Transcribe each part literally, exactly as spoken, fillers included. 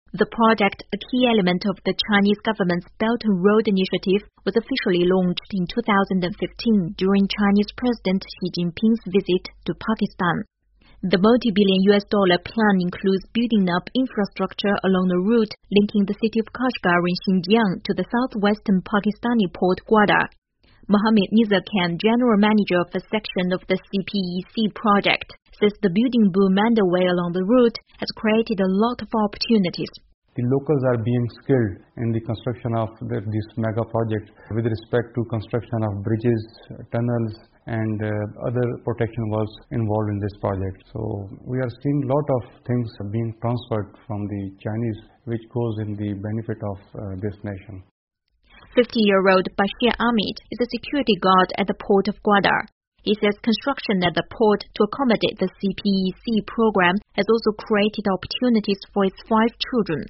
The project, a key element of the Chinese government's Belt and Road Initiative, was officially launched in two thousand fifteen during Chinese President Xi Jinping's visit to Pakistan. The multi-billion U S dollar plan includes building up infrastructure along the route linking the city of Kashgar in Xinjiang to the southwestern Pakistani port Gwadar. Mohammed Nizarkhan, general manager of a section of the C P E C project, says the building boom underway along the route has created a lot of opportunities. The locals are being skilled in the construction of the, this mega project with respect to construction of bridges, tunnels, and uh, other protection works involved in this project. So we are seeing a lot of things being transferred from the Chinese, which goes in the benefit of uh, this nation. fifty-year-old Bashir Ahmed is a security guard at the port of Gwadar. He says construction at the port to accommodate the C P E C program has also created opportunities for his five children.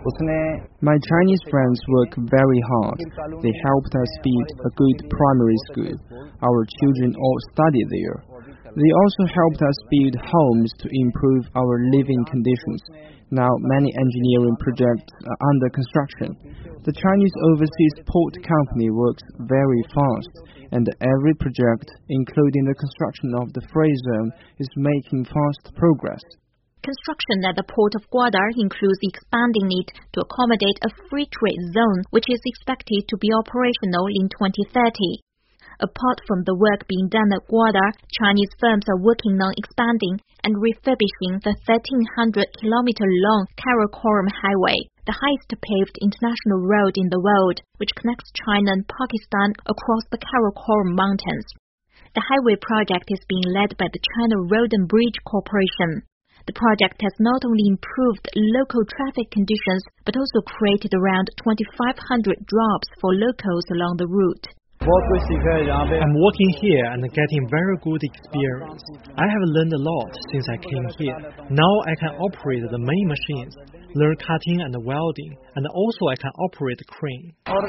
My Chinese friends work very hard. They helped us build a good primary school. Our children all study there. They also helped us build homes to improve our living conditions. Now many engineering projects are under construction. The Chinese Overseas Port Company works very fast, and every project, including the construction of the free zone, is making fast progress. Construction at the port of Gwadar includes expanding it to accommodate a free trade zone, which is expected to be operational in twenty thirty. Apart from the work being done at Gwadar, Chinese firms are working on expanding and refurbishing the thirteen hundred kilometer long Karakoram Highway, the highest paved international road in the world, which connects China and Pakistan across the Karakoram Mountains. The highway project is being led by the China Road and Bridge Corporation. The project has not only improved local traffic conditions, but also created around twenty-five hundred jobs for locals along the route. I'm working here and getting very good experience. I have learned a lot since I came here. Now I can operate the main machines, learn cutting and welding, and also I can operate the crane.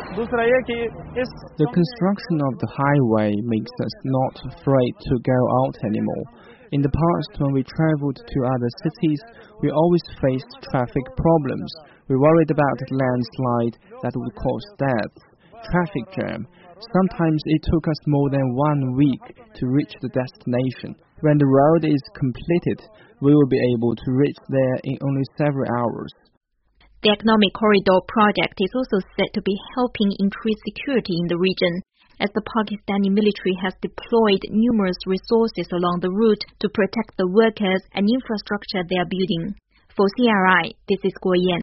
The construction of the highway makes us not afraid to go out anymore. In the past, when we traveled to other cities, we always faced traffic problems. We worried about a landslide that would cause deaths, traffic jam. Sometimes it took us more than one week to reach the destination. When the road is completed, we will be able to reach there in only several hours. The Economic Corridor project is also said to be helping increase security in the region, as the Pakistani military has deployed numerous resources along the route to protect the workers and infrastructure they are building. For C R I, this is Guo Yan.